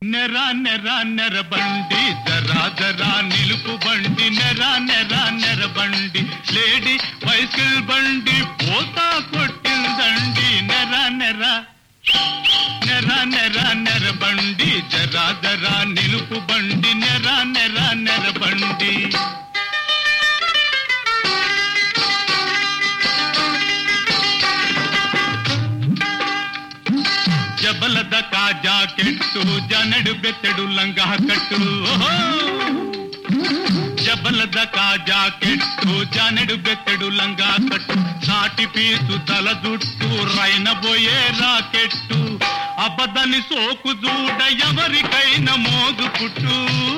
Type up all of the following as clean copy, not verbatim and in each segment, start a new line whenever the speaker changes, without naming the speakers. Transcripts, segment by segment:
నెరా నెరా నెరబండి జరా జరా నిలుపు బండి నెరా నెరా నెరబండి లేడీ బైసిల్ బండి పోతా కొట్టిందండి నెరా నెరా నెరా నెరా నెరబండి జరా జరా నిలుపు బండి నెరా నెరా నెరబండి జబలద కా జాకెట్టు జనడు బెత్తడు లంగా కట్టు జబలద కా జాకెట్టు జనడు బెత్తడు లంగా కట్టు సాటి పీసు తల జుట్టు రైనబోయే రాకెట్టు అబదని సోకు చూడ ఎవరికైనా మోగు పుట్టు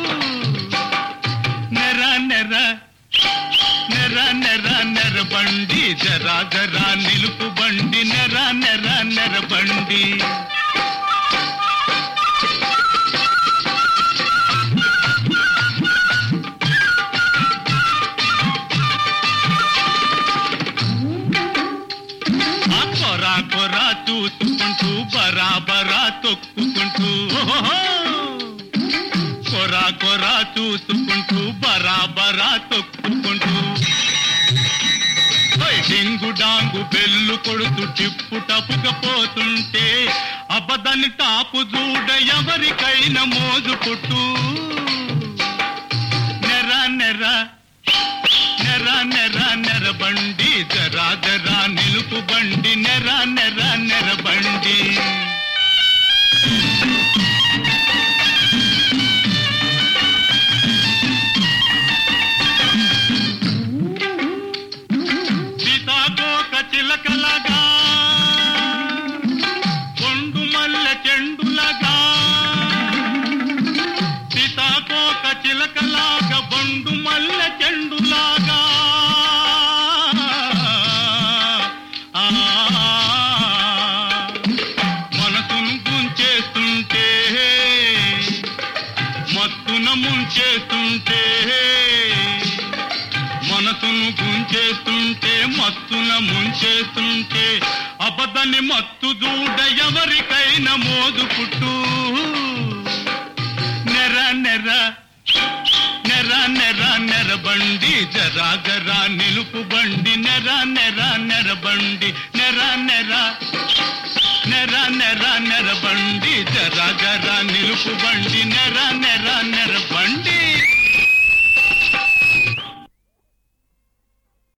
నెర నెర నెర నెర నెరబండి జరా జరా నిలుపు బండి నెర నెర నెరబండి కొరా కొరా చూసుకుంటూ బరాబరా తొక్కుకుంటూ కొరా కొరా చూసుకుంటూ బరాబరా తొక్కుకుంటూ డింగు డాంగు బెల్లు కొడుతూ టిప్పు టపుకపోతుంటే అబదని తాపు చూడ ఎవరికైనా మోజు పుట్టు నెర నెర నెర నెర నెరబండి జరా జరా నిలుపు బండి నెర నెర నెరబండి సీతాకోక చిలకలగా కొండు మల్లె చెండులగా సీతాకోక చిలకలాగా బొండు మల్లె చెండులాగా మనసును గుంచేస్తుంటే మత్తున ముంచేస్తుంటే మనసును గుంచేస్తుంటే మత్తున ముంచేస్తుంటే అబదని మత్తు చూడ ఎవరికైనా మోదు పుట్టు నెర నెర నెర నెర నెరబండి జరా జరా నిలుపు బండి నెర నెర నెరబండి నెర నెర నెర నెర నెరబండి జరా జరా నిలుపు బండి నెర